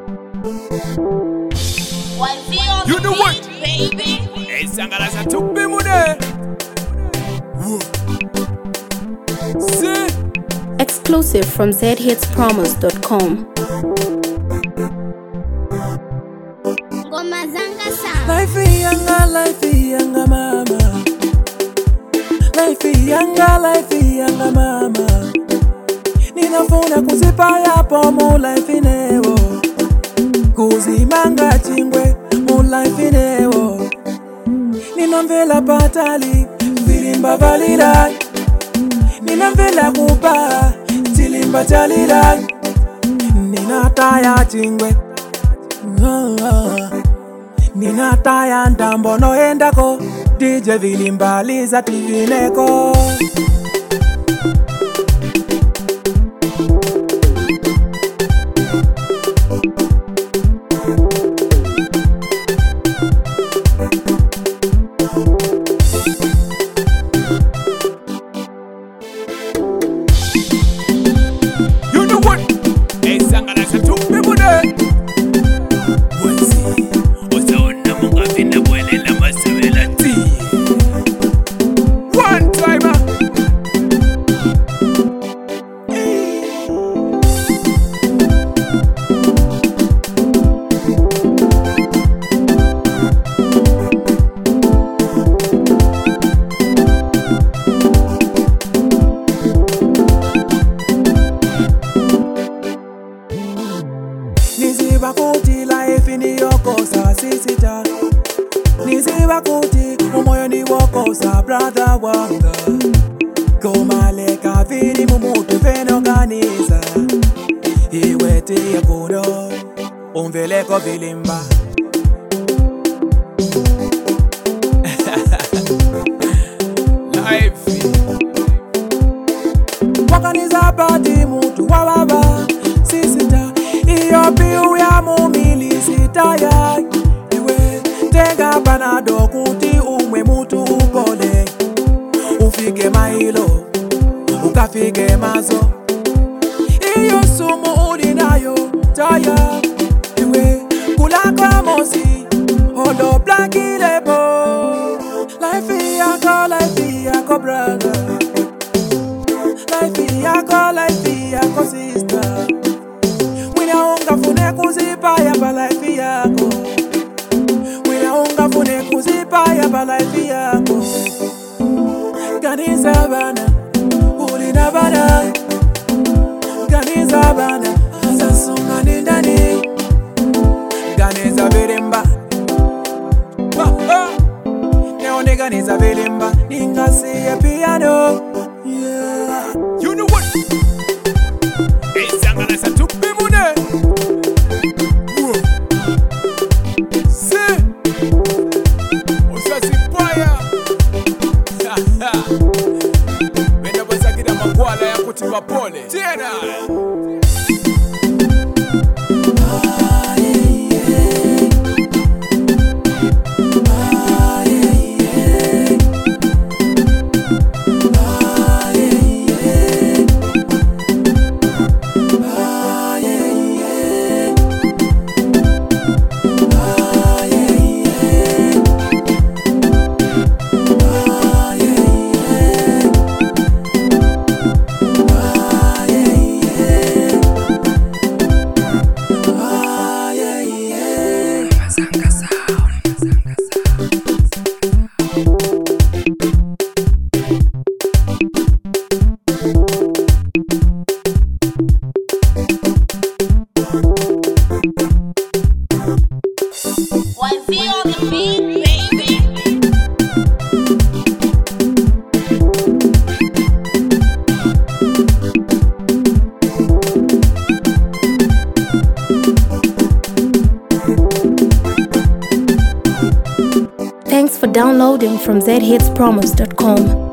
You know what? Baby. Hey, Sangalaza took me money. See? Exclusive from zhitspromos.com. Life yanga mama. Life yanga mama. Ninafuna kuzipa yapo mu life inewo. Kuzimanga chingwe mu life inewo. Ninamvela patali vilimba valira. Ninamvela kupa chilimba chalira. Ninataya chingwe Ninataya ndambo noendako DJ vilimbaliza tivineko. You know what? Hey, Sangalaza took me money. One timer. Niziba kuti life ni yokosa sisita. Niziba kuti umoyo ni wokosa brother wanga. Komaleka vili mumutu fenoganiza. Iwete ya kuno umveleko vilimba. Life. Wakaniza pati mutu wababa sisita. Iyo piu ya mumili sitaya. Iwe tenga panado kuti umwe mutu upole. Ufike mailo, ukafike mazo. Iyo sumu ulinayo taya. Iwe kulaka mosi, hodo blankilebo. Life yako brother. Life yako sister. Wina unga fune kuzipaya pa life yako. Wina unga fune kuzipaya pa life yako. Ganiza bana, ulina bana. Ganiza bana, azasunga nindani. Ganiza vilimba. Neone ganiza vilimba, ningasiye piano. Yeah. You know what? Hey, Sangalaza took me money. See? Usazipaya. Wenda bwezakida magwala ya kutimba pole. Tena. Thanks for downloading from zhitspromos.com.